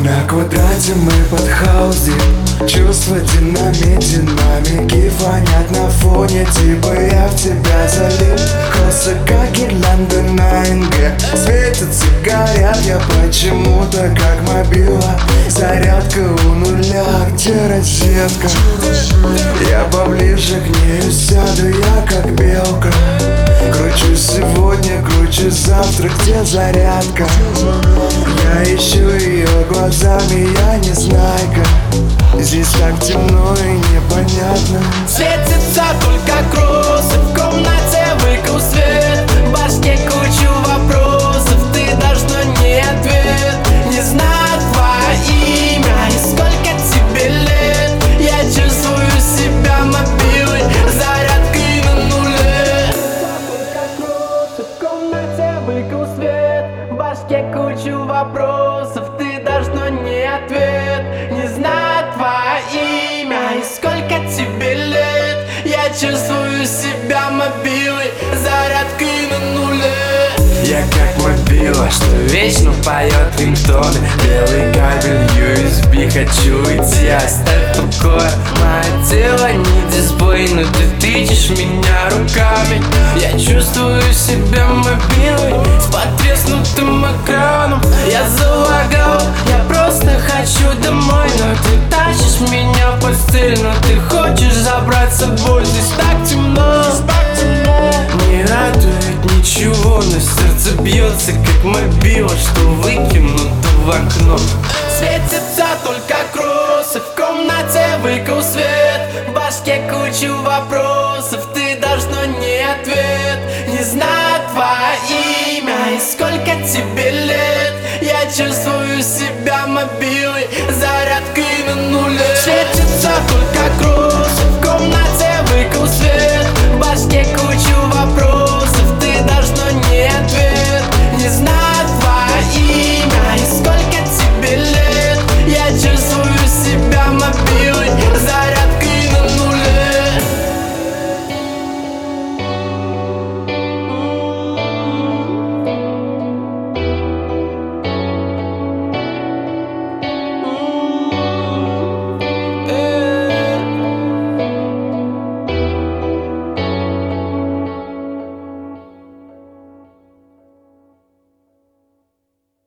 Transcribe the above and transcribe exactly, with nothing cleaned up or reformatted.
На квадрате мы под хаус-дип. Чувства динамит, динамики фонят на фоне. Типа я в тебя залип. Косы как гирлянды на НГ. Светятся, горят, я почему-то как мобила. Зарядка у нуля, где розетка? Я поближе к ней сяду, я как белка. Кручу сегодня, кручу завтра, где зарядка? Я ищу ее глазами, я не знайка. Здесь так темно и непонятно. Светится только кроссы, в комнате выкл свет. В башке кучу вопросов, ты должна не ответ. Не знаю твое имя и сколько тебе лет. Я чувствую себя мобилой, зарядкой на нуле. В комнате выкл свет. В башке кучу вопросов, ты должна не ответ. Не знаю твое имя и сколько тебе лет. Я чувствую себя мобилой, зарядкой на нуле. Я как мобила, что вечно поет рингтоны. Белый кабель ю эс би, хочу идти, оставь в покое мое тело, не дисплей, но ты тычешь меня руками. Я чувствую себя мобилой с потреснутым экраном. Я залагал, я просто хочу домой, но ты тащишь меня в постель. Но ты хочешь забрать с собой, здесь так темно. Не радует ничего, но сердце бьется как мобила, что выкинуто в окно. Светится только кроссы, в комнате выкл свет. В башке кучу вопросов, ты должна не ответ. Не знаю твое имя и сколько тебе лет. Я чувствую себя мобилой, за